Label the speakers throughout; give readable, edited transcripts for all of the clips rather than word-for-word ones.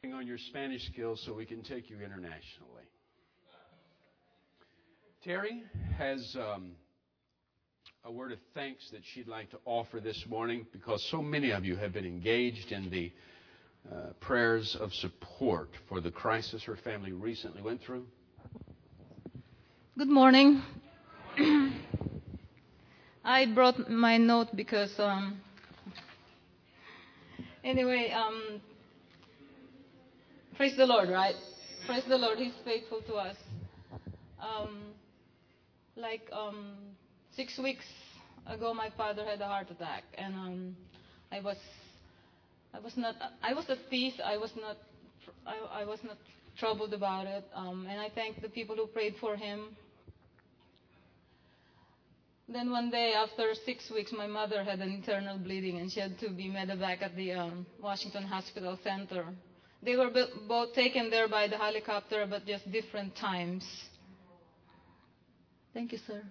Speaker 1: On your Spanish skills so we can take you internationally. Terry has a word of thanks that she'd like to offer this morning because so many of you have been engaged in the prayers of support for the crisis her family recently went through.
Speaker 2: Good morning. I brought my note because praise the Lord, right? Praise the Lord. He's faithful to us. 6 weeks ago, my father had a heart attack, and I was at peace. I was not troubled about it, and I thank the people who prayed for him. Then one day, after 6 weeks, my mother had an internal bleeding, and she had to be medevac at the Washington Hospital Center. They were both taken there by the helicopter, but just different times. Thank you, sir.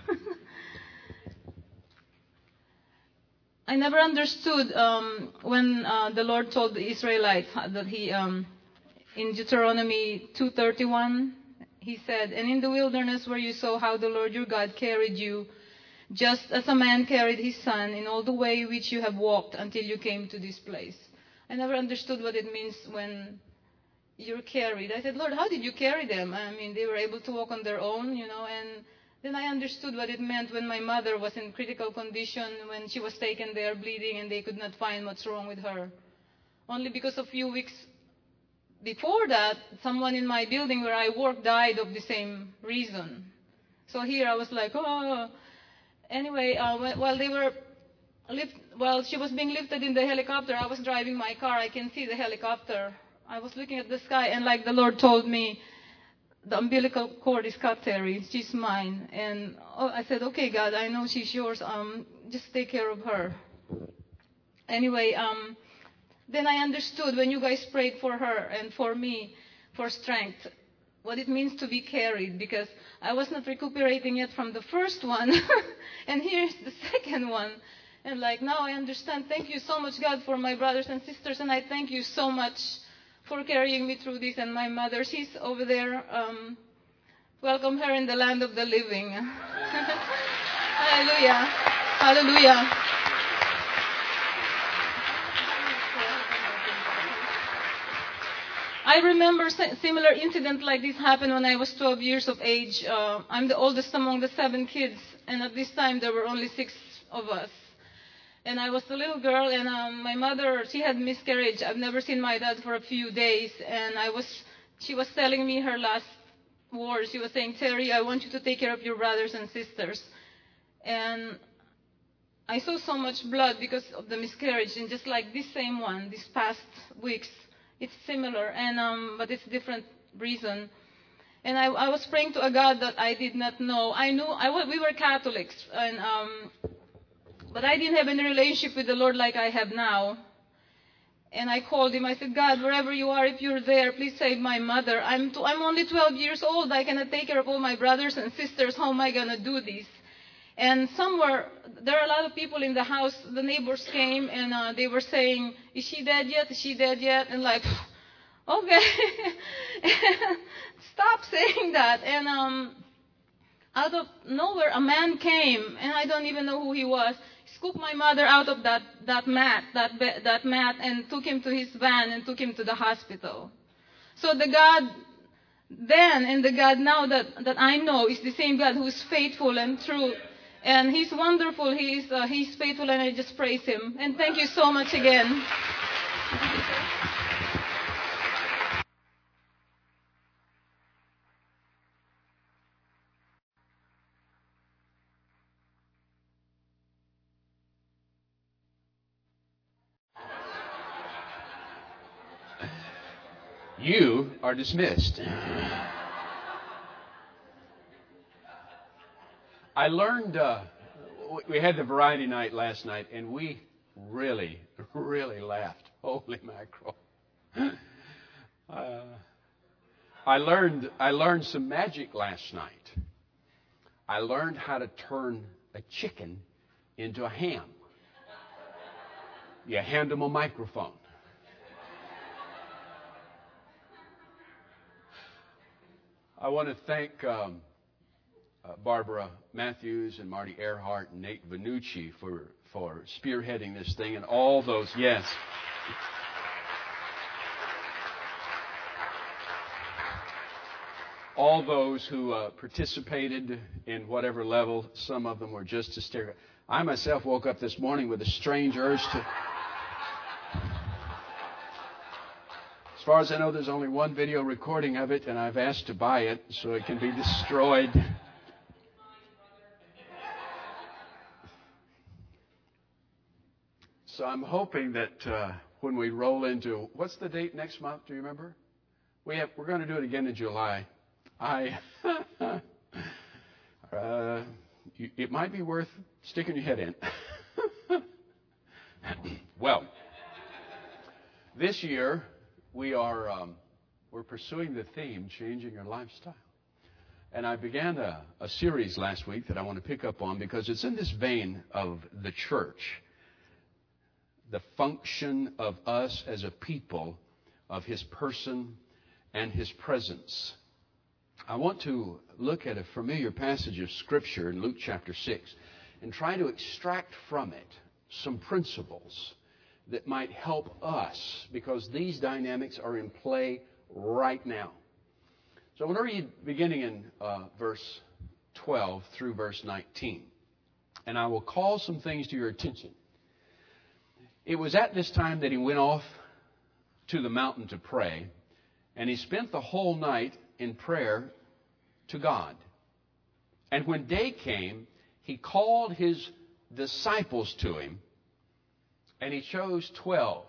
Speaker 2: I never understood when the Lord told the Israelites that He, in Deuteronomy 2:31, He said, "And in the wilderness where you saw how the Lord your God carried you, just as a man carried his son in all the way which you have walked until you came to this place." I never understood what it means when you're carried. I said, "Lord, how did you carry them?" I mean, they were able to walk on their own, and then I understood what it meant when my mother was in critical condition, when she was taken there bleeding and they could not find what's wrong with her. Only because a few weeks before that, someone in my building where I work died of the same reason. So here I was like, oh. Anyway, while she was being lifted in the helicopter, I was driving my car. I can see the helicopter. I was looking at the sky, and like the Lord told me, the umbilical cord is cut, Terry. She's mine. And I said, okay, God, I know she's yours. Just take care of her. Anyway, then I understood when you guys prayed for her and for me for strength, what it means to be carried, because I was not recuperating yet from the first one. And here's the second one. And now I understand. Thank you so much, God, for my brothers and sisters. And I thank you so much for carrying me through this. And my mother, she's over there. Welcome her in the land of the living. Hallelujah. Hallelujah. I remember similar incident like this happened when I was 12 years of age. I'm the oldest among the 7 kids. And at this time, there were only 6 of us. And I was a little girl, and my mother, she had miscarriage. I've never seen my dad for a few days, and she was telling me her last words. She was saying, "Terry, I want you to take care of your brothers and sisters." And I saw so much blood because of the miscarriage, and just like this same one, these past weeks, it's similar, and but it's different reason. And I was praying to a God that I did not know. We were Catholics, and but I didn't have any relationship with the Lord like I have now. And I called him. I said, "God, wherever you are, if you're there, please save my mother. I'm only 12 years old. I cannot take care of all my brothers and sisters. How am I going to do this?" And somewhere, there are a lot of people in the house. The neighbors came, and they were saying, "Is she dead yet? Is she dead yet?" And okay. Stop saying that. And out of nowhere, a man came, and I don't even know who he was. Scooped my mother out of that mat, and took him to his van and took him to the hospital. So the God then and the God now that I know is the same God who is faithful and true, and He's wonderful. He's faithful, and I just praise Him. And thank you so much again.
Speaker 1: You are dismissed. I learned, we had the variety night last night, and we really, really laughed. Holy mackerel. I learned some magic last night. I learned how to turn a chicken into a ham. You hand them a microphone. I want to thank Barbara Matthews and Marty Earhart and Nate Vanucci for spearheading this thing, and all those, yes. All those who participated in whatever level. Some of them were just hysterical. I myself woke up this morning with a strange urge to... As far as I know, there's only one video recording of it, and I've asked to buy it so it can be destroyed. So I'm hoping that when we roll into... What's the date next month? Do you remember? We're going to do it again in July. It might be worth sticking your head in. Well, this year we're pursuing the theme, changing your lifestyle. And I began a series last week that I want to pick up on because it's in this vein of the church, the function of us as a people, of His person and His presence. I want to look at a familiar passage of Scripture in Luke chapter 6 and try to extract from it some principles that might help us, because these dynamics are in play right now. So I want to read beginning in verse 12 through verse 19. And I will call some things to your attention. It was at this time that He went off to the mountain to pray, and He spent the whole night in prayer to God. And when day came, He called His disciples to Him, and He chose 12.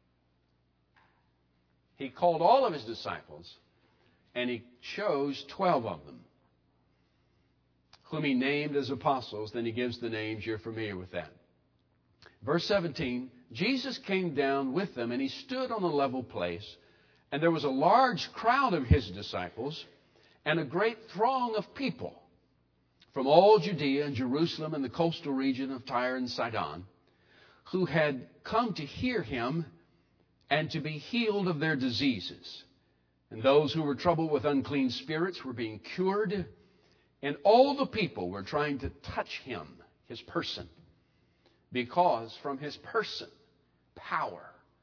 Speaker 1: He called all of His disciples, and He chose 12 of them, whom He named as apostles. Then He gives the names. You're familiar with that. Verse 17, Jesus came down with them, and He stood on a level place, and there was a large crowd of His disciples and a great throng of people from all Judea and Jerusalem and the coastal region of Tyre and Sidon, who had come to hear Him and to be healed of their diseases. And those who were troubled with unclean spirits were being cured, and all the people were trying to touch Him, His person, because from His person, power.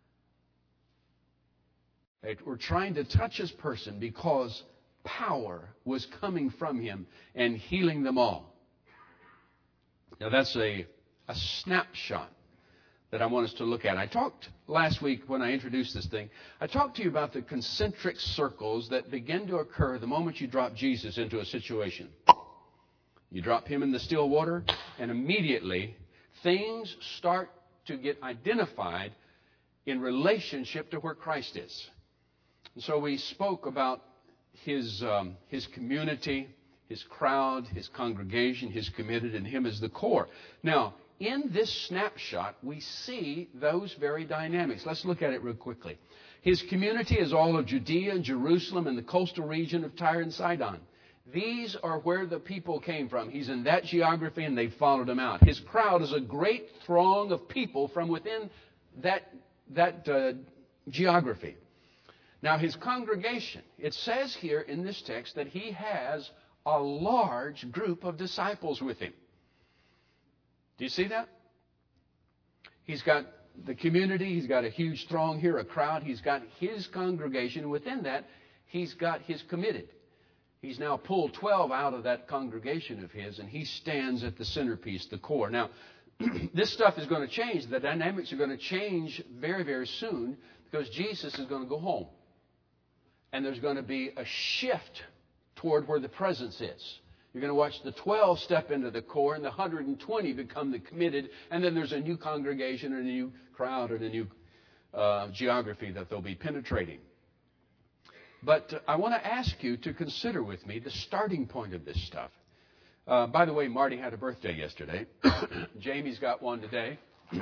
Speaker 1: They were trying to touch His person because power was coming from Him and healing them all. Now that's a snapshot that I want us to look at. I talked last week when I introduced this thing, I talked to you about the concentric circles that begin to occur the moment you drop Jesus into a situation. You drop Him in the still water, and immediately things start to get identified in relationship to where Christ is. And so we spoke about His community, His crowd, His congregation, His committed, and Him as the core. Now, in this snapshot, we see those very dynamics. Let's look at it real quickly. His community is all of Judea and Jerusalem and the coastal region of Tyre and Sidon. These are where the people came from. He's in that geography, and they followed Him out. His crowd is a great throng of people from within that geography. Now, His congregation, it says here in this text that He has a large group of disciples with Him. Do you see that? He's got the community. He's got a huge throng here, a crowd. He's got His congregation. Within that, He's got His committed. He's now pulled 12 out of that congregation of His, and He stands at the centerpiece, the core. Now, this stuff is going to change. The dynamics are going to change very, very soon, because Jesus is going to go home. And there's going to be a shift toward where the presence is. You're going to watch the 12 step into the core, and the 120 become the committed, and then there's a new congregation and a new crowd and a new geography that they'll be penetrating. But I want to ask you to consider with me the starting point of this stuff. By the way, Marty had a birthday yesterday. Jamie's got one today.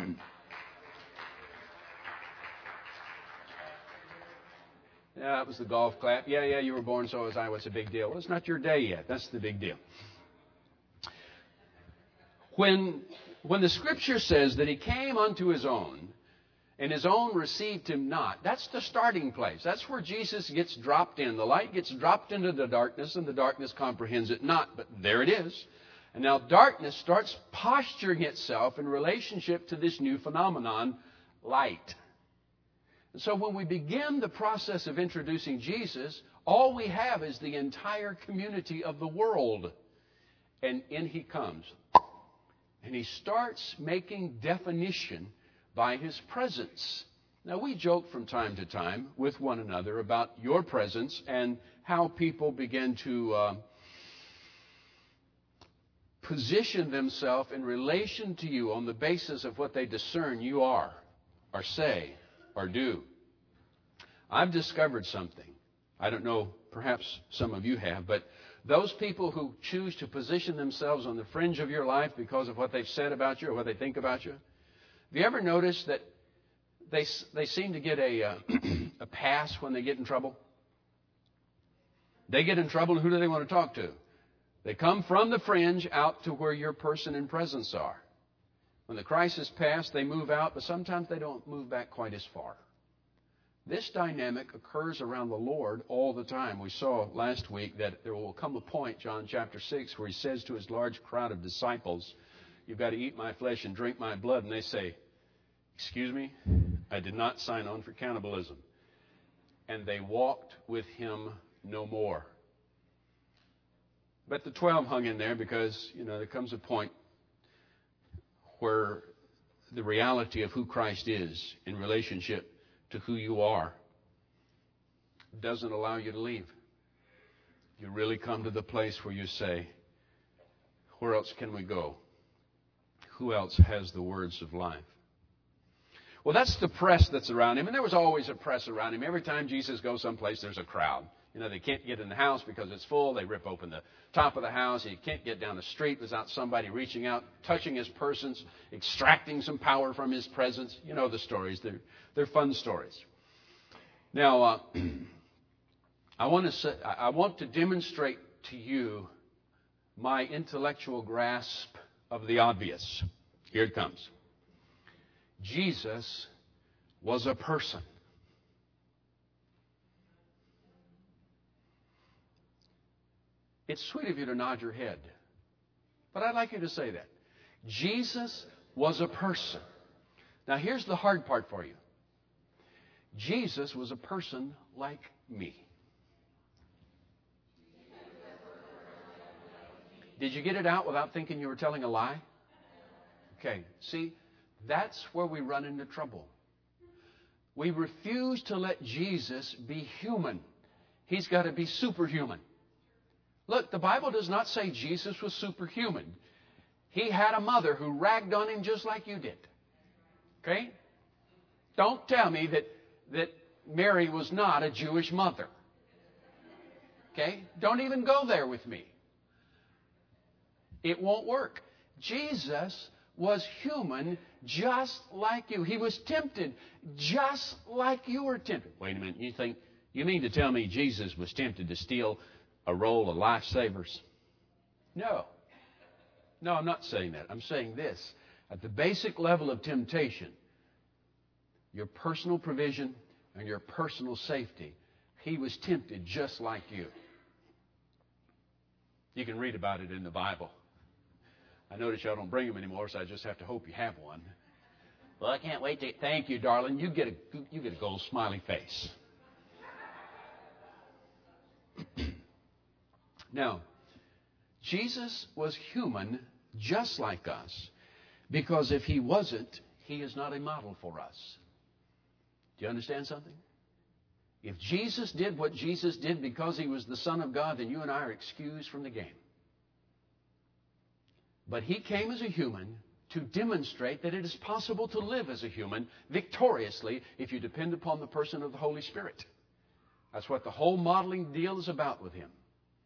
Speaker 1: Yeah, it was the golf clap. Yeah, you were born, so was I. What's the big deal? Well, it's not your day yet. That's the big deal. When the Scripture says that He came unto His own, and his own received him not. That's the starting place. That's where Jesus gets dropped in. The light gets dropped into the darkness, and the darkness comprehends it not. But there it is. And now darkness starts posturing itself in relationship to this new phenomenon, light. And so when we begin the process of introducing Jesus, all we have is the entire community of the world. And in he comes. And he starts making definition by his presence. Now, we joke from time to time with one another about your presence and how people begin to position themselves in relation to you on the basis of what they discern you are, or say, or do. I've discovered something. I don't know, perhaps some of you have, but those people who choose to position themselves on the fringe of your life because of what they've said about you or what they think about you, have you ever noticed that they seem to get a pass when they get in trouble? They get in trouble, and who do they want to talk to? They come from the fringe out to where your person and presence are. When the crisis passed, they move out, but sometimes they don't move back quite as far. This dynamic occurs around the Lord all the time. We saw last week that there will come a point, John chapter 6, where he says to his large crowd of disciples, "You've got to eat my flesh and drink my blood." And they say, "Excuse me, I did not sign on for cannibalism." And they walked with him no more. But the 12 hung in there because, there comes a point where the reality of who Christ is in relationship to who you are doesn't allow you to leave. You really come to the place where you say, where else can we go? Who else has the words of life? Well, that's the press that's around him. And there was always a press around him. Every time Jesus goes someplace, there's a crowd. They can't get in the house because it's full. They rip open the top of the house. He can't get down the street without somebody reaching out, touching his persons, extracting some power from his presence. You know the stories. They're fun stories. Now, I want to demonstrate to you my intellectual grasp of the obvious. Here it comes. Jesus was a person. It's sweet of you to nod your head, but I'd like you to say that. Jesus was a person. Now, here's the hard part for you. Jesus was a person like me. Did you get it out without thinking you were telling a lie? Okay, see, that's where we run into trouble. We refuse to let Jesus be human. He's got to be superhuman. Look, the Bible does not say Jesus was superhuman. He had a mother who ragged on him just like you did. Okay? Don't tell me that Mary was not a Jewish mother. Okay? Don't even go there with me. It won't work. Jesus was human just like you. He was tempted just like you were tempted. Wait a minute. You mean to tell me Jesus was tempted to steal a roll of lifesavers? No. No, I'm not saying that. I'm saying this. At the basic level of temptation, your personal provision and your personal safety, he was tempted just like you. You can read about it in the Bible. I notice y'all don't bring them anymore, so I just have to hope you have one. Well, I can't wait to... Thank you, darling. You get a gold smiley face. Now, Jesus was human just like us, because if he wasn't, he is not a model for us. Do you understand something? If Jesus did what Jesus did because he was the Son of God, then you and I are excused from the game. But he came as a human to demonstrate that it is possible to live as a human victoriously if you depend upon the person of the Holy Spirit. That's what the whole modeling deal is about with him.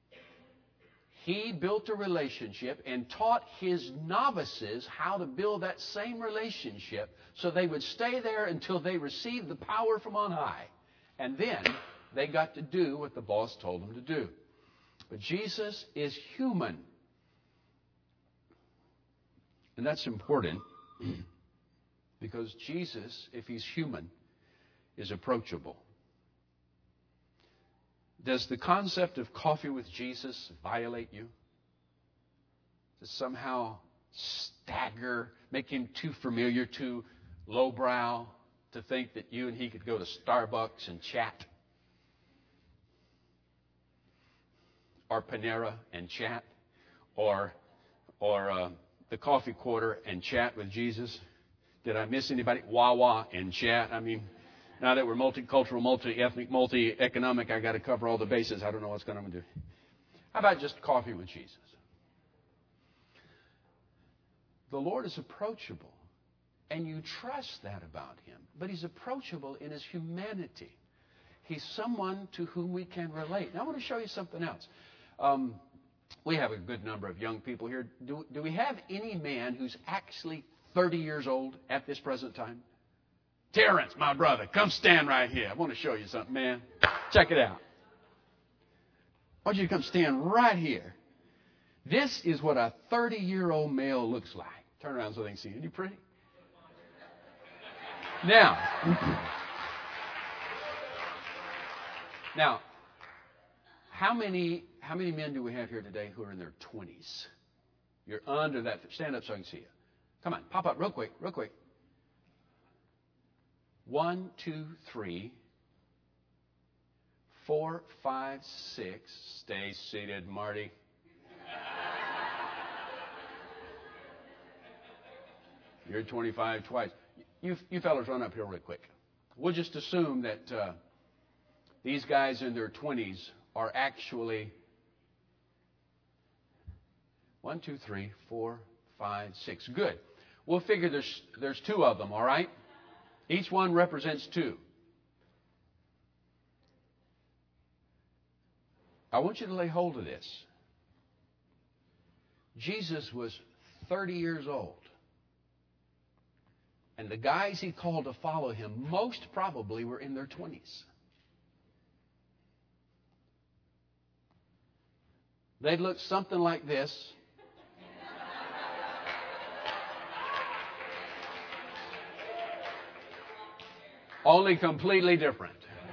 Speaker 1: He built a relationship and taught his novices how to build that same relationship so they would stay there until they received the power from on high. And then they got to do what the boss told them to do. But Jesus is human. And that's important Because Jesus, if he's human, is approachable. Does the concept of coffee with Jesus violate you? Does somehow stagger, make him too familiar, too lowbrow, to think that you and he could go to Starbucks and chat? Or Panera and chat? Or the Coffee Quarter and chat with Jesus? Did I miss anybody? Wawa and chat? I mean, now that we're multicultural, multi-ethnic, multi-economic, I got to cover all the bases. I don't know what's going to do. How about just coffee with Jesus? The Lord is approachable, and you trust that about him. But he's approachable in his humanity. He's someone to whom we can relate. Now, I want to show you something else. We have a good number of young people here. Do we have any man who's actually 30 years old at this present time? Terrence, my brother, come stand right here. I want to show you something, man. Check it out. I want you to come stand right here. This is what a 30-year-old male looks like. Turn around so they can see you. Isn't he pretty? Now, how many men do we have here today who are in their 20s? You're under that. Stand up so I can see you. Come on, pop up real quick, real quick. 1, 2, 3, 4, 5, 6. Stay seated, Marty. You're 25 twice. You fellas run up here real quick. We'll just assume that these guys in their 20s are actually 1, 2, 3, 4, 5, 6. Good. We'll figure there's 2 of them, all right? Each one represents 2. I want you to lay hold of this. Jesus was 30 years old. And the guys he called to follow him most probably were in their 20s. They'd look something like this. Only completely different.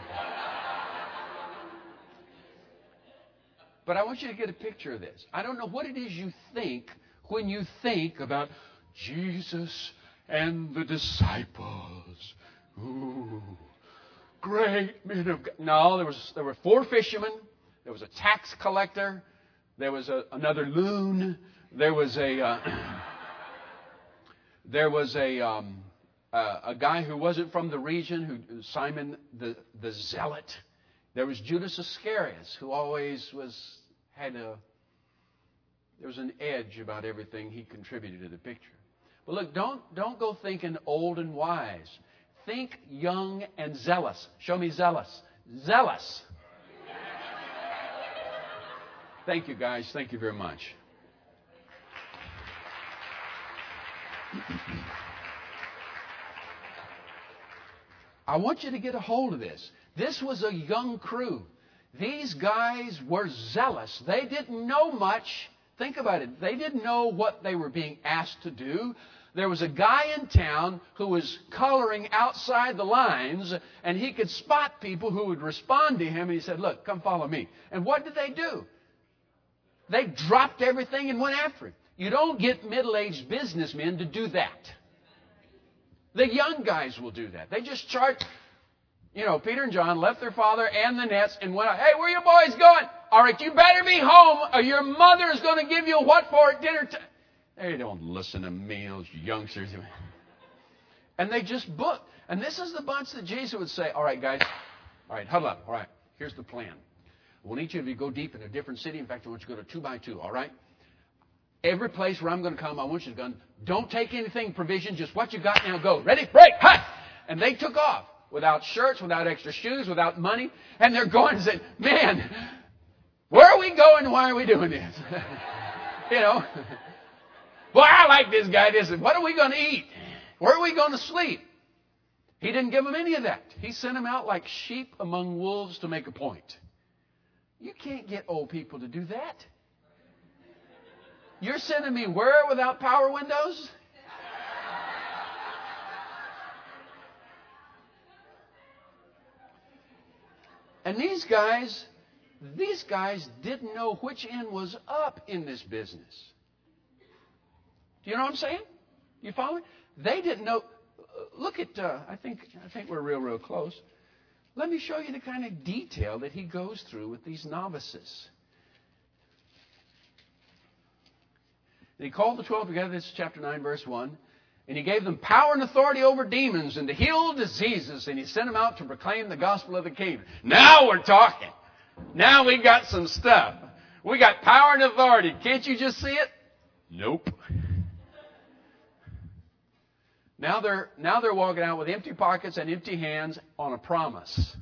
Speaker 1: But I want you to get a picture of this. I don't know what it is you think when you think about Jesus and the disciples. Ooh, great men of God. No, there were 4 fishermen. There was a tax collector. There was another loon. There was a guy who wasn't from the region, Simon the Zealot. There was Judas Iscariot, who always there was an edge about everything he contributed to the picture. But look, don't go thinking old and wise. Think young and zealous. Show me zealous. Zealous. Thank you, guys. Thank you very much. I want you to get a hold of this. This was a young crew. These guys were zealous. They didn't know much. Think about it. They didn't know what they were being asked to do. There was a guy in town who was coloring outside the lines, and he could spot people who would respond to him, and he said, look, come follow me. And what did they do? They dropped everything and went after him. You don't get middle-aged businessmen to do that. The young guys will do that. They just charge. Peter and John left their father and the nets and went out. Hey, where are you boys going? All right, you better be home or your mother is going to give you what for at dinner time. They don't listen to me, those youngsters. And they just booked. And this is the bunch that Jesus would say, all right, guys, all right, huddle up. All right, here's the plan. I want each of you to go deep in a different city. In fact, I want you to go to 2 by 2, all right? Every place where I'm going to come, I want you to go. Don't take anything provision, just what you got now, go. Ready? Break! Hi! And they took off without shirts, without extra shoes, without money. And they're going and saying, man, where are we going? Why are we doing this? Well, I like this guy. What are we going to eat? Where are we going to sleep? He didn't give them any of that. He sent them out like sheep among wolves to make a point. You can't get old people to do that. You're sending me where without power windows? And these guys didn't know which end was up in this business. Do you know what I'm saying? You follow me? They didn't know. Look at, I think we're real close. Let me show you the kind of detail that he goes through with these novices. And he called the 12 together, this is chapter 9, verse 1. And he gave them power and authority over demons and to heal diseases. And he sent them out to proclaim the gospel of the kingdom. Now we're talking. Now we got some stuff. We got power and authority. Can't you just see it? Nope. Now they're walking out with empty pockets and empty hands on a promise.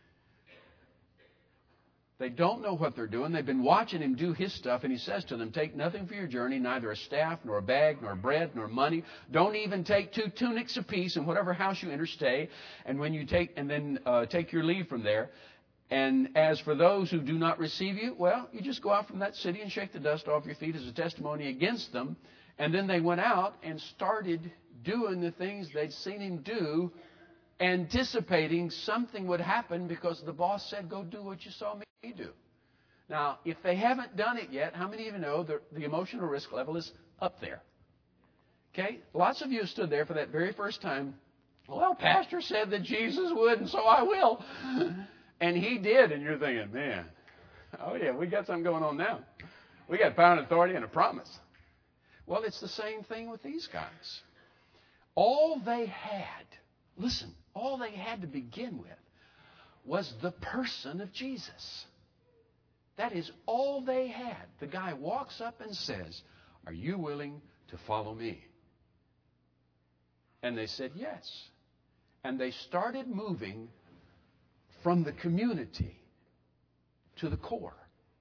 Speaker 1: They don't know what they're doing. They've been watching him do his stuff, and he says to them, take nothing for your journey, neither a staff, nor a bag, nor bread, nor money. Don't even take 2 tunics apiece in whatever house you enter, stay. And when you take your leave from there. And as for those who do not receive you, well, you just go out from that city and shake the dust off your feet as a testimony against them. And then they went out and started doing the things they'd seen him do, anticipating something would happen because the boss said, go do what you saw me do. Now, if they haven't done it yet, how many of you know the emotional risk level is up there? Okay? Lots of you stood there for that very first time. Well, Pastor said that Jesus would, and so I will. And he did, and you're thinking, man, oh yeah, we got something going on now. We got power and authority and a promise. Well, it's the same thing with these guys. All they had to begin with was the person of Jesus. That is all they had. The guy walks up and says, are you willing to follow me? And they said yes. And they started moving from the community to the core.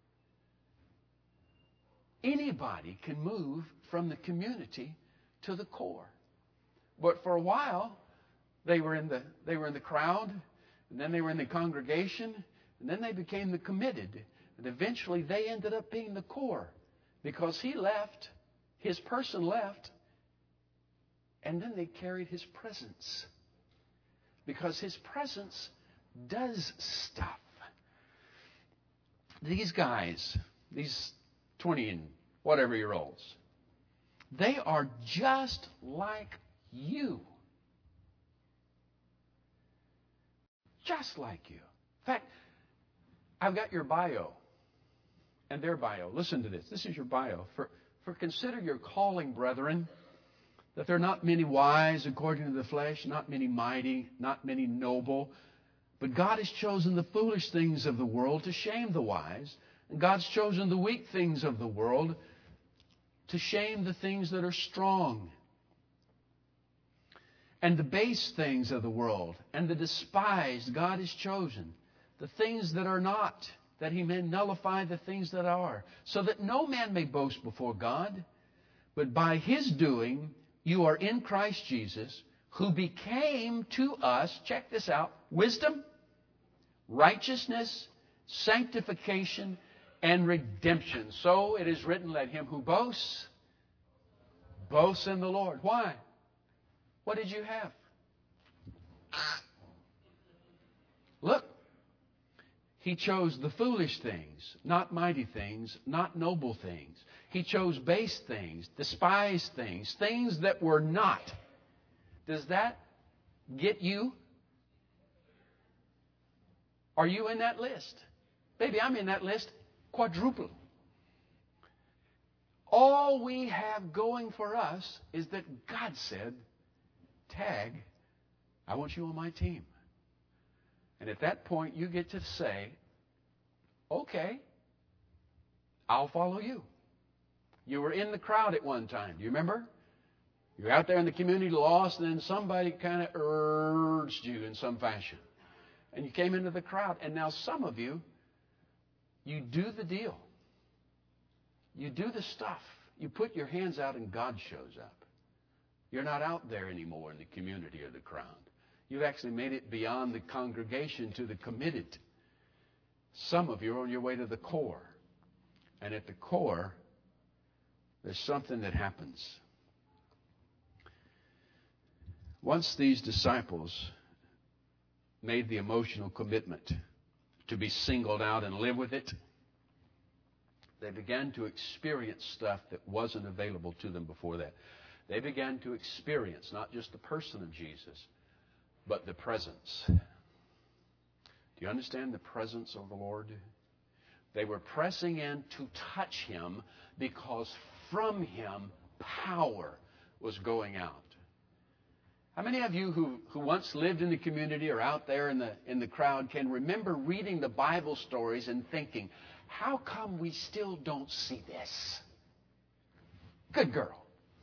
Speaker 1: Anybody can move from the community to the core. But for a while, they were in the crowd, and then they were in the congregation, and then they became the committed. And eventually they ended up being the core because he left, his person left, and then they carried his presence. Because his presence does stuff. These guys, these 20 and whatever year olds, they are just like you. Just like you. In fact, I've got your bio and their bio. Listen to this. This is your bio. For consider your calling, brethren, that there are not many wise according to the flesh, not many mighty, not many noble. But God has chosen the foolish things of the world to shame the wise. And God's chosen the weak things of the world to shame the things that are strong. And the base things of the world and the despised God has chosen. The things that are not, that He may nullify the things that are. So that no man may boast before God. But by His doing, you are in Christ Jesus, who became to us, check this out, wisdom, righteousness, sanctification, and redemption. So it is written, let him who boasts, boast in the Lord. Why? What did you have? Look, He chose the foolish things, not mighty things, not noble things. He chose base things, despised things, things that were not. Does that get you? Are you in that list? Baby, I'm in that list quadruple. All we have going for us is that God said, tag, I want you on my team. And at that point, you get to say, okay, I'll follow you. You were in the crowd at one time. Do you remember? You were out there in the community lost, and then somebody kind of urged you in some fashion. And you came into the crowd. And now some of you, you do the deal. You do the stuff. You put your hands out and God shows up. You're not out there anymore in the community or the crowd. You've actually made it beyond the congregation to the committed. Some of you are on your way to the core. And at the core, there's something that happens. Once these disciples made the emotional commitment to be singled out and live with it. They began to experience stuff that wasn't available to them before that. They began to experience not just the person of Jesus, but the presence. Do you understand the presence of the Lord? They were pressing in to touch Him because from Him power was going out. How many of you who once lived in the community or out there in the crowd can remember reading the Bible stories and thinking, how come we still don't see this? Good girl.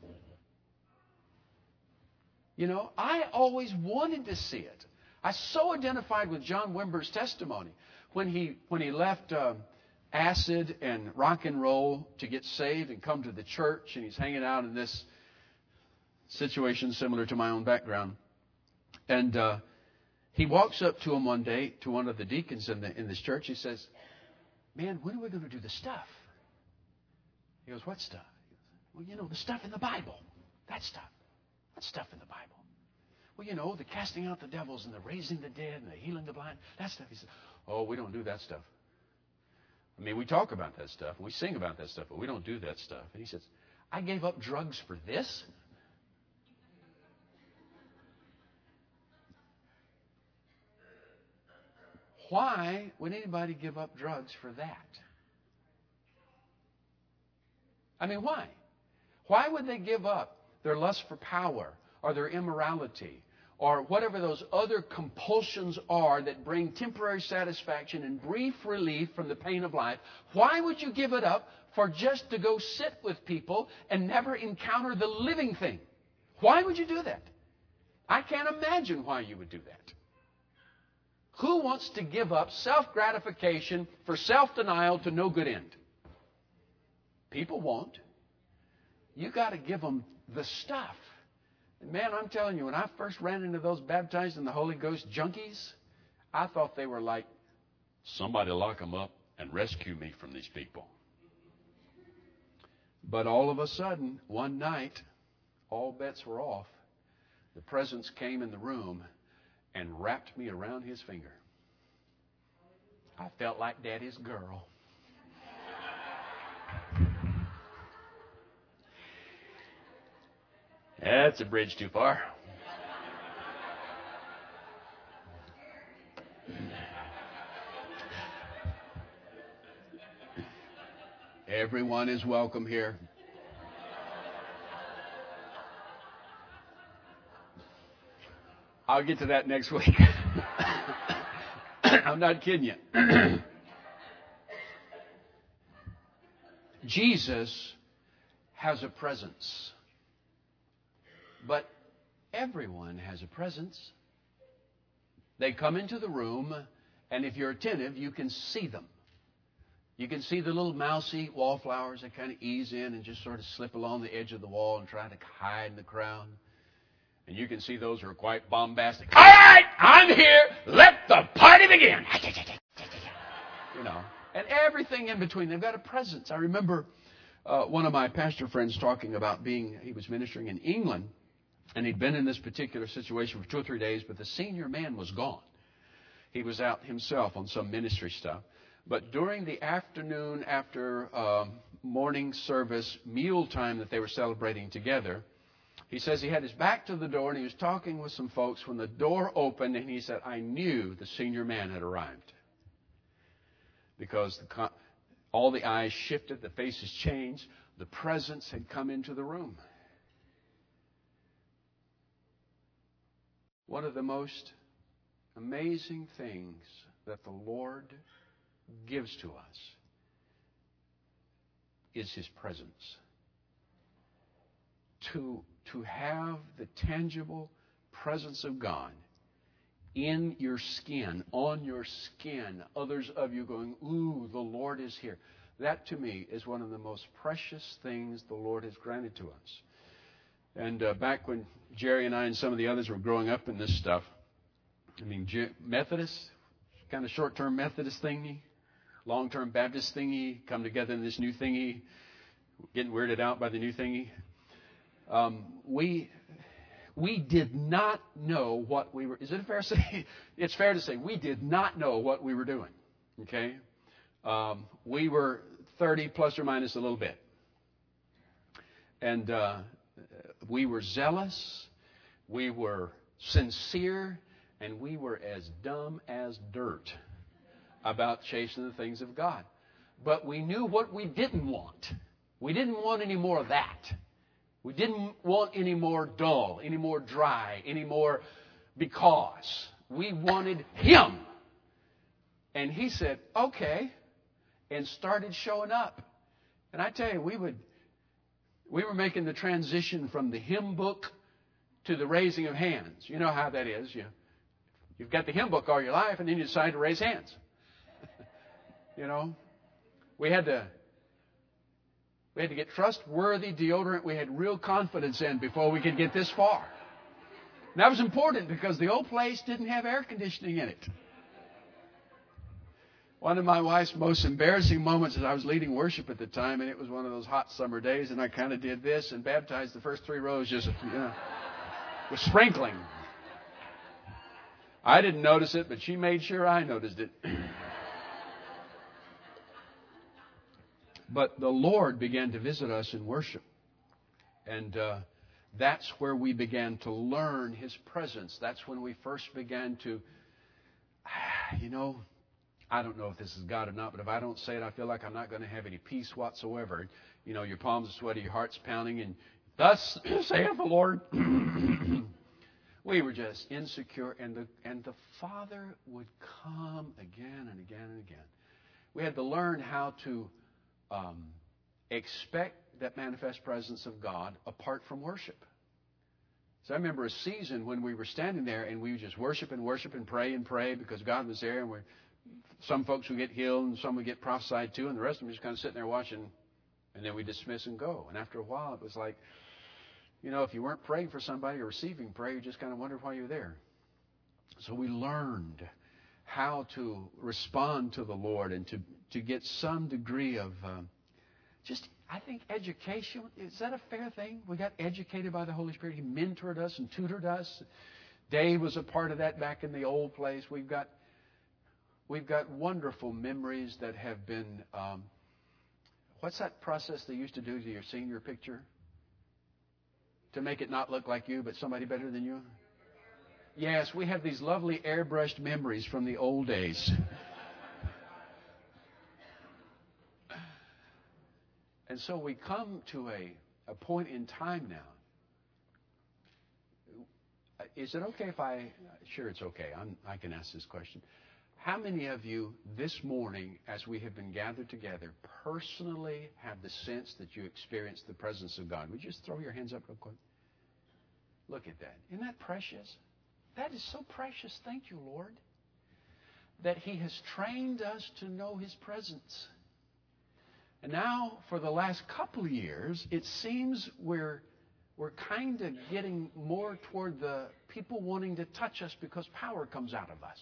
Speaker 1: You know, I always wanted to see it. I so identified with John Wimber's testimony when he left acid and rock and roll to get saved and come to the church, and he's hanging out in this situation similar to my own background. And he walks up to him one day, to one of the deacons in this church. He says, "Man, when are we going to do the stuff?" He goes, "What stuff?" He goes, "Well, you know, the stuff in the Bible. That stuff. What stuff in the Bible?" "Well, you know, the casting out the devils and the raising the dead and the healing the blind. That stuff." He said, "Oh, we don't do that stuff. I mean, we talk about that stuff. We sing about that stuff, but we don't do that stuff." And he says, "I gave up drugs for this?" Why would anybody give up drugs for that? I mean, why? Why would they give up their lust for power or their immorality or whatever those other compulsions are that bring temporary satisfaction and brief relief from the pain of life? Why would you give it up for just to go sit with people and never encounter the living thing? Why would you do that? I can't imagine why you would do that. Who wants to give up self-gratification for self-denial to no good end? People won't. You got to give them the stuff. And man, I'm telling you, when I first ran into those baptized in the Holy Ghost junkies, I thought they were like, somebody lock them up and rescue me from these people. But all of a sudden, one night, all bets were off. The presence came in the room and wrapped me around his finger. I felt like Daddy's girl. That's a bridge too far. Everyone is welcome here. I'll get to that next week. I'm not kidding you. Jesus has a presence. But everyone has a presence. They come into the room, and if you're attentive, you can see them. You can see the little mousy wallflowers that kind of ease in and just sort of slip along the edge of the wall and try to hide in the crowd. And you can see those who are quite bombastic. All right, I'm here. Let the party begin. You know, and everything in between. They've got a presence. I remember one of my pastor friends talking about he was ministering in England, and he'd been in this particular situation for 2 or 3 days, but the senior man was gone. He was out himself on some ministry stuff. But during the afternoon, after morning service, meal time that they were celebrating together, he says he had his back to the door and he was talking with some folks when the door opened, and he said, I knew the senior man had arrived. Because all the eyes shifted, the faces changed, the presence had come into the room. One of the most amazing things that the Lord gives to us is His presence. To have the tangible presence of God in your skin, on your skin, others of you going, ooh, the Lord is here. That to me is one of the most precious things the Lord has granted to us. And back when Jerry and I and some of the others were growing up in this stuff, I mean, Methodist, kind of short-term Methodist thingy, long-term Baptist thingy, come together in this new thingy, getting weirded out by the new thingy. We did not know what we were. Is it fair to say? It's fair to say we did not know what we were doing. Okay? We were 30 plus or minus a little bit. And we were zealous, we were sincere, and we were as dumb as dirt about chasing the things of God. But we knew what we didn't want. We didn't want any more of that. We didn't want any more dull, any more dry, any more because. We wanted Him. And He said, okay, and started showing up. And I tell you, we were making the transition from the hymn book to the raising of hands. You know how that is. You've got the hymn book all your life, and then you decide to raise hands. You know, we had to get trustworthy deodorant we had real confidence in before we could get this far. And that was important because the old place didn't have air conditioning in it. One of my wife's most embarrassing moments is I was leading worship at the time, and it was one of those hot summer days, and I kind of did this and baptized the first 3 rows just, with sprinkling. I didn't notice it, but she made sure I noticed it. But the Lord began to visit us in worship. And that's where we began to learn His presence. That's when we first began to, I don't know if this is God or not, but if I don't say it, I feel like I'm not going to have any peace whatsoever. Your palms are sweaty, your heart's pounding, and thus saith the Lord. We were just insecure, and the Father would come again and again and again. We had to learn how to expect that manifest presence of God apart from worship. So I remember a season when we were standing there and we would just worship and pray because God was there, and some folks would get healed and some would get prophesied to, and the rest of them just kind of sitting there watching, and then we dismiss and go. And after a while, it was like, if you weren't praying for somebody or receiving prayer, you just kind of wondered why you were there. So we learned how to respond to the Lord and to get some degree of I think education. Is that a fair thing? We got educated by the Holy Spirit. He mentored us and tutored us. Dave was a part of that back in the old place. We've got wonderful memories that have been. What's that process they used to do to your senior picture? To make it not look like you, but somebody better than you? Yes, we have these lovely airbrushed memories from the old days. And so we come to a point in time now. Is it okay if sure it's okay, I can ask this question. How many of you this morning, as we have been gathered together, personally have the sense that you experienced the presence of God? Would you just throw your hands up real quick? Look at that. Isn't that precious? That is so precious. Thank you, Lord, that He has trained us to know His presence. And now, for the last couple of years, it seems we're kind of getting more toward the people wanting to touch us because power comes out of us.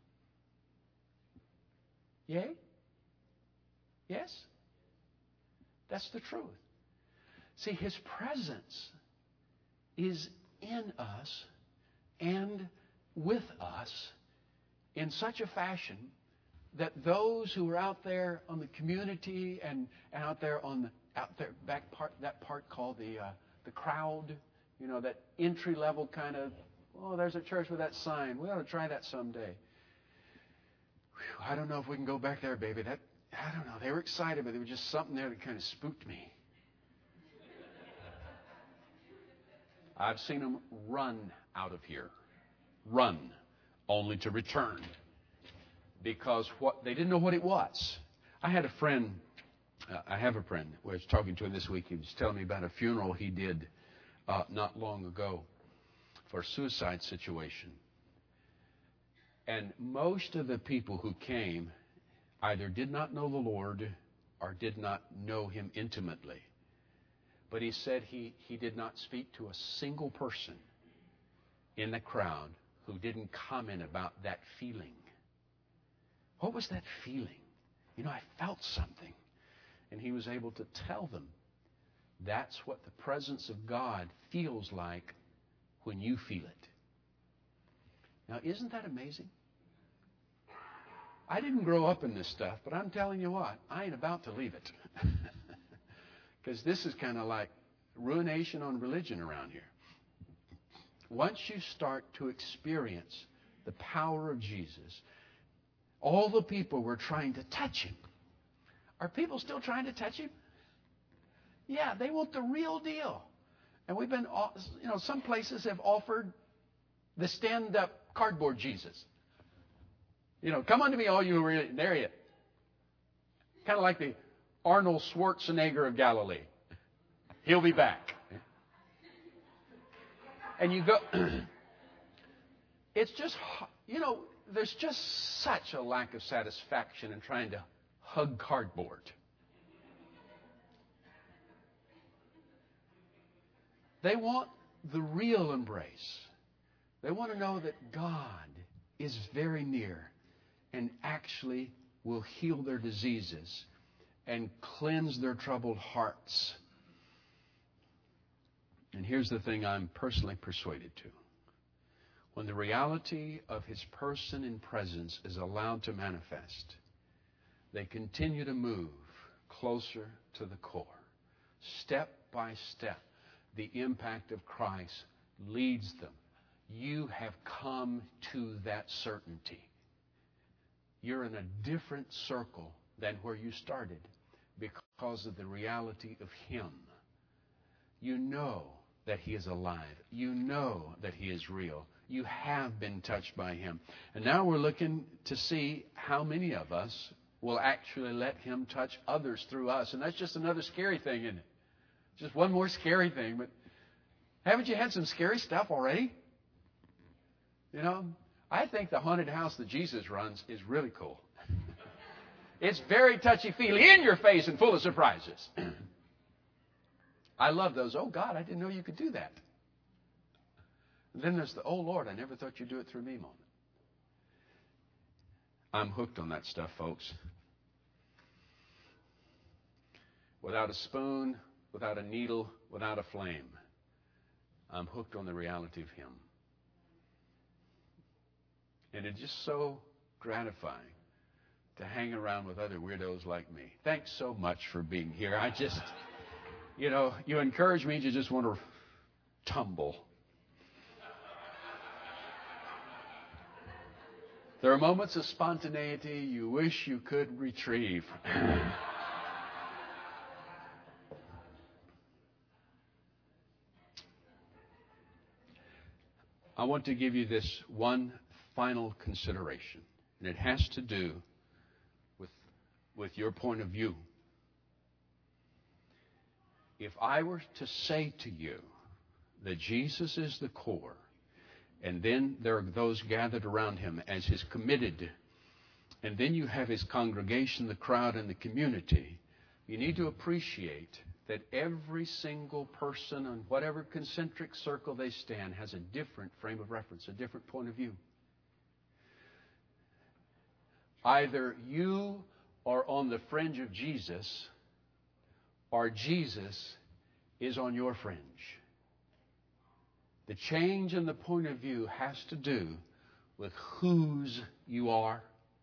Speaker 1: Yay? Yes? That's the truth. See, His presence is in us and with us in such a fashion that those who are out there on the community and out there back part, that part called the crowd, that entry level kind of, there's a church with that sign. We ought to try that someday. Whew, I don't know if we can go back there, baby. I don't know. They were excited, but there was just something there that kind of spooked me. I've seen them run out of here. Run, only to return. Because they didn't know what it was. I have a friend I was talking to him this week. He was telling me about a funeral he did not long ago for a suicide situation. And most of the people who came either did not know the Lord or did not know Him intimately. But he said he did not speak to a single person in the crowd who didn't comment about that feeling. What was that feeling? I felt something. And he was able to tell them that's what the presence of God feels like when you feel it. Now, isn't that amazing? I didn't grow up in this stuff, but I'm telling you what, I ain't about to leave it. Because this is kind of like ruination on religion around here. Once you start to experience the power of Jesus, all the people were trying to touch him. Are people still trying to touch him? Yeah, they want the real deal. And we've been, some places have offered the stand-up cardboard Jesus. Come unto me, all you who are in. There he is. Kind of like the Arnold Schwarzenegger of Galilee. He'll be back. And you go, it's just, there's just such a lack of satisfaction in trying to hug cardboard. They want the real embrace. They want to know that God is very near and actually will heal their diseases and cleanse their troubled hearts. And here's the thing I'm personally persuaded to. When the reality of His person and presence is allowed to manifest, they continue to move closer to the core. Step by step, the impact of Christ leads them. You have come to that certainty. You're in a different circle than where you started because of the reality of Him. You know that He is alive. You know that He is real. You have been touched by Him. And now we're looking to see how many of us will actually let Him touch others through us. And that's just another scary thing, isn't it? Just one more scary thing. But haven't you had some scary stuff already? I think the haunted house that Jesus runs is really cool. It's very touchy-feely, in your face and full of surprises. I love those. Oh, God, I didn't know you could do that. And then there's the, oh, Lord, I never thought you'd do it through me moment. I'm hooked on that stuff, folks. Without a spoon, without a needle, without a flame, I'm hooked on the reality of Him. And it's just so gratifying to hang around with other weirdos like me. Thanks so much for being here. I just, you encourage me to just want to tumble. There are moments of spontaneity you wish you could retrieve. I want to give you this one final consideration, and it has to do with your point of view. If I were to say to you that Jesus is the core, and then there are those gathered around Him as His committed, and then you have His congregation, the crowd, and the community, you need to appreciate that every single person on whatever concentric circle they stand has a different frame of reference, a different point of view. Either you are on the fringe of Jesus, or Jesus is on your fringe. The change in the point of view has to do with whose you are.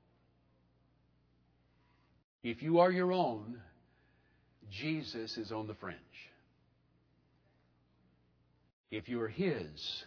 Speaker 1: If you are your own, Jesus is on the fringe. If you are His,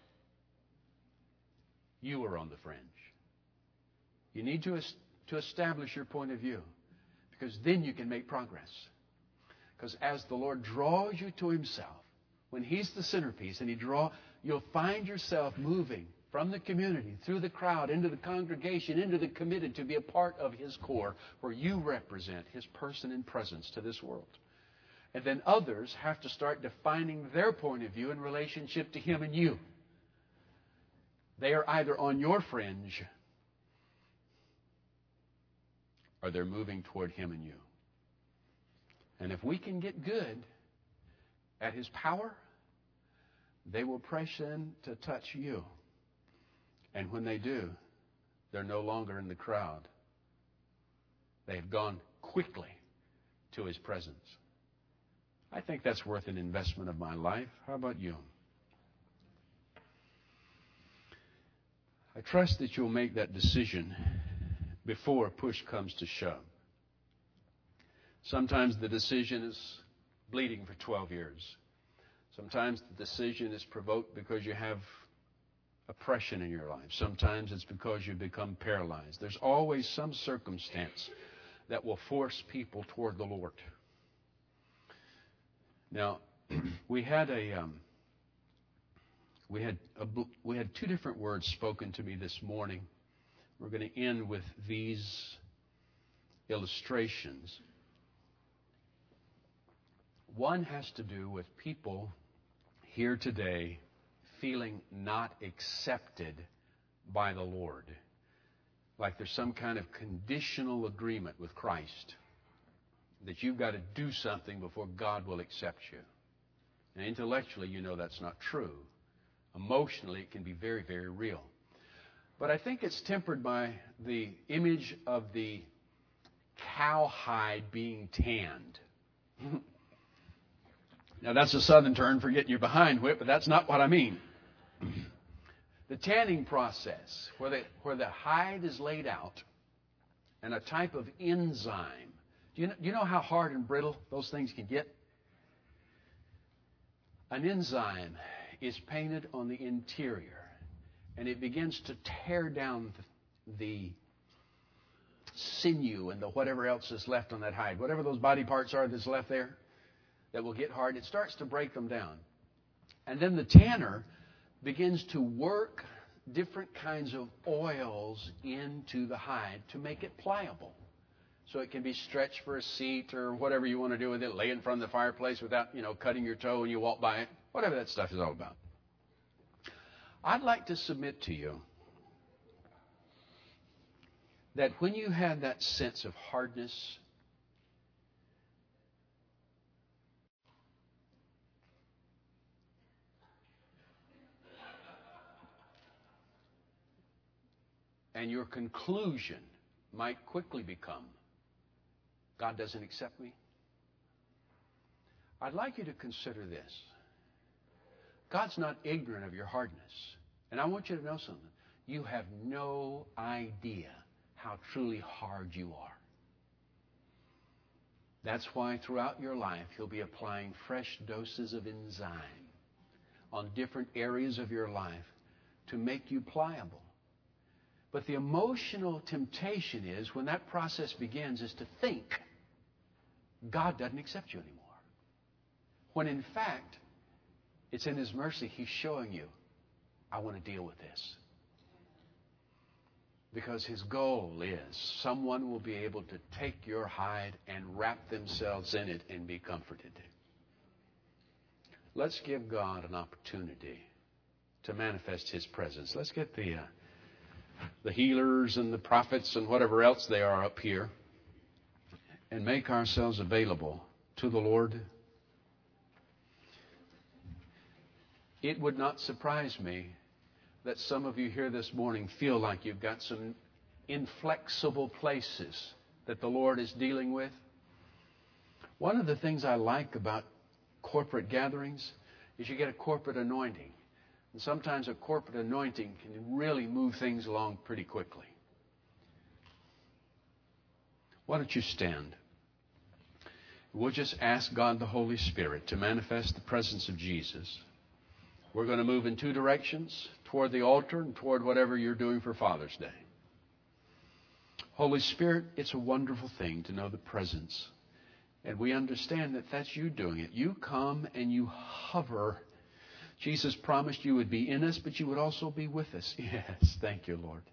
Speaker 1: you are on the fringe. You need to establish your point of view, because then you can make progress. Because as the Lord draws you to Himself, when He's the centerpiece and you'll find yourself moving from the community, through the crowd, into the congregation, into the committed, to be a part of His core, where you represent His person and presence to this world. And then others have to start defining their point of view in relationship to Him and you. They are either on your fringe, or they're moving toward Him and you. And if we can get good at His power, they will press in to touch you. And when they do, they're no longer in the crowd. They've gone quickly to His presence. I think that's worth an investment of my life. How about you? I trust that you'll make that decision before push comes to shove. Sometimes the decision is bleeding for 12 years. Sometimes the decision is provoked because you have oppression in your life. Sometimes it's because you become paralyzed. There's always some circumstance that will force people toward the Lord. Now, we had two different words spoken to me this morning. We're going to end with these illustrations. One has to do with people here today feeling not accepted by the Lord. Like there's some kind of conditional agreement with Christ that you've got to do something before God will accept you. And intellectually, you know that's not true. Emotionally, it can be very, very real. But I think it's tempered by the image of the cowhide being tanned. Now, that's a southern term for getting your behind whipped, but that's not what I mean. The tanning process, where the hide is laid out, and a type of enzyme. Do you know how hard and brittle those things can get? An enzyme is painted on the interior, and it begins to tear down the sinew and the whatever else is left on that hide. Whatever those body parts are that's left there that will get hard, it starts to break them down. And then the tanner begins to work different kinds of oils into the hide to make it pliable. So it can be stretched for a seat or whatever you want to do with it, lay in front of the fireplace without, cutting your toe when you walk by it, whatever that stuff is all about. I'd like to submit to you that when you have that sense of hardness, and your conclusion might quickly become, God doesn't accept me, I'd like you to consider this. God's not ignorant of your hardness. And I want you to know something. You have no idea how truly hard you are. That's why throughout your life, He'll be applying fresh doses of enzyme on different areas of your life to make you pliable. But the emotional temptation is, when that process begins, is to think God doesn't accept you anymore. When in fact, it's in His mercy He's showing you, I want to deal with this. Because His goal is someone will be able to take your hide and wrap themselves in it and be comforted. Let's give God an opportunity to manifest His presence. Let's get the healers and the prophets and whatever else they are up here and make ourselves available to the Lord. It would not surprise me that some of you here this morning feel like you've got some inflexible places that the Lord is dealing with. One of the things I like about corporate gatherings is you get a corporate anointing. And sometimes a corporate anointing can really move things along pretty quickly. Why don't you stand? We'll just ask God the Holy Spirit to manifest the presence of Jesus. We're going to move in two directions, toward the altar and toward whatever you're doing for Father's Day. Holy Spirit, it's a wonderful thing to know the presence. And we understand that that's you doing it. You come and you hover. Jesus promised you would be in us, but you would also be with us. Yes, thank you, Lord.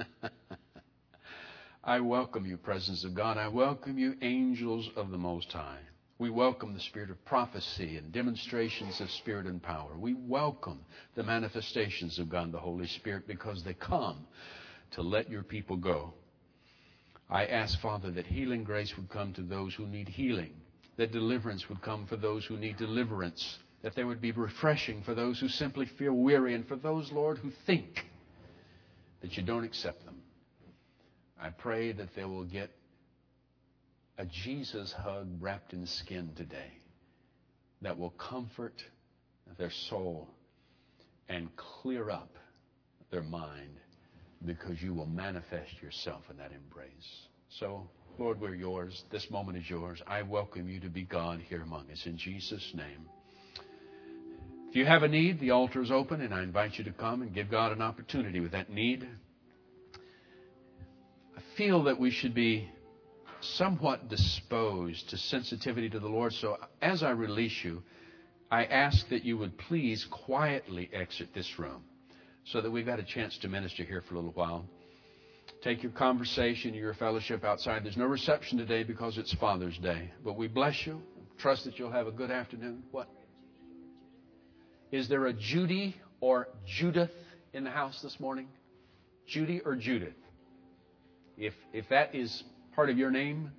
Speaker 1: I welcome you, presence of God. I welcome you, angels of the Most High. We welcome the spirit of prophecy and demonstrations of spirit and power. We welcome the manifestations of God the Holy Spirit because they come to let your people go. I ask, Father, that healing grace would come to those who need healing, that deliverance would come for those who need deliverance, that there would be refreshing for those who simply feel weary, and for those, Lord, who think that you don't accept them. I pray that they will get a Jesus hug wrapped in skin today that will comfort their soul and clear up their mind because you will manifest yourself in that embrace. So, Lord, we're yours. This moment is yours. I welcome you to be God here among us in Jesus' name. If you have a need, the altar is open, and I invite you to come and give God an opportunity with that need. I feel that we should be somewhat disposed to sensitivity to the Lord. So as I release you, I ask that you would please quietly exit this room so that we've got a chance to minister here for a little while. Take your conversation, your fellowship outside. There's no reception today because it's Father's Day. But we bless you. Trust that you'll have a good afternoon. What? Is there a Judy or Judith in the house this morning? Judy or Judith? If that is part of your name,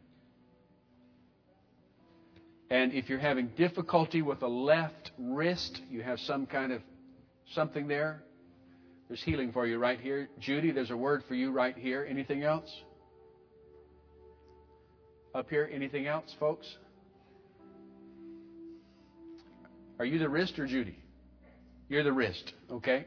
Speaker 1: and if you're having difficulty with the left wrist, you have some kind of something there, there's healing for you right here. Judy, there's a word for you right here. Anything else? Up here, anything else, folks? Are you the wrist or Judy? You're the wrist, okay?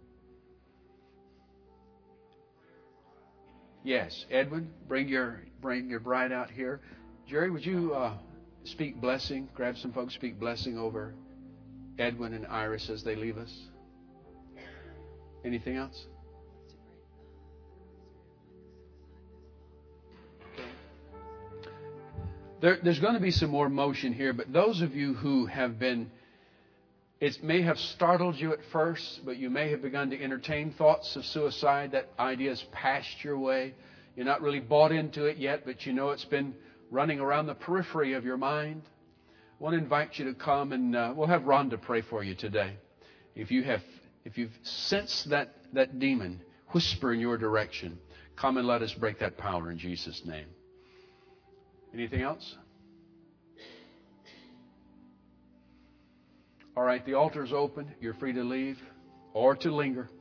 Speaker 1: Yes, Edwin, bring your bride out here. Jerry, would you speak blessing? Grab some folks, speak blessing over Edwin and Iris as they leave us. Anything else? There's going to be some more motion here, but those of you who have been, it may have startled you at first, but you may have begun to entertain thoughts of suicide. That idea has passed your way. You're not really bought into it yet, but you know it's been running around the periphery of your mind. I want to invite you to come, and we'll have Rhonda pray for you today. If you've sensed that demon whisper in your direction, come and let us break that power in Jesus' name. Anything else? All right, the altar is open. You're free to leave or to linger.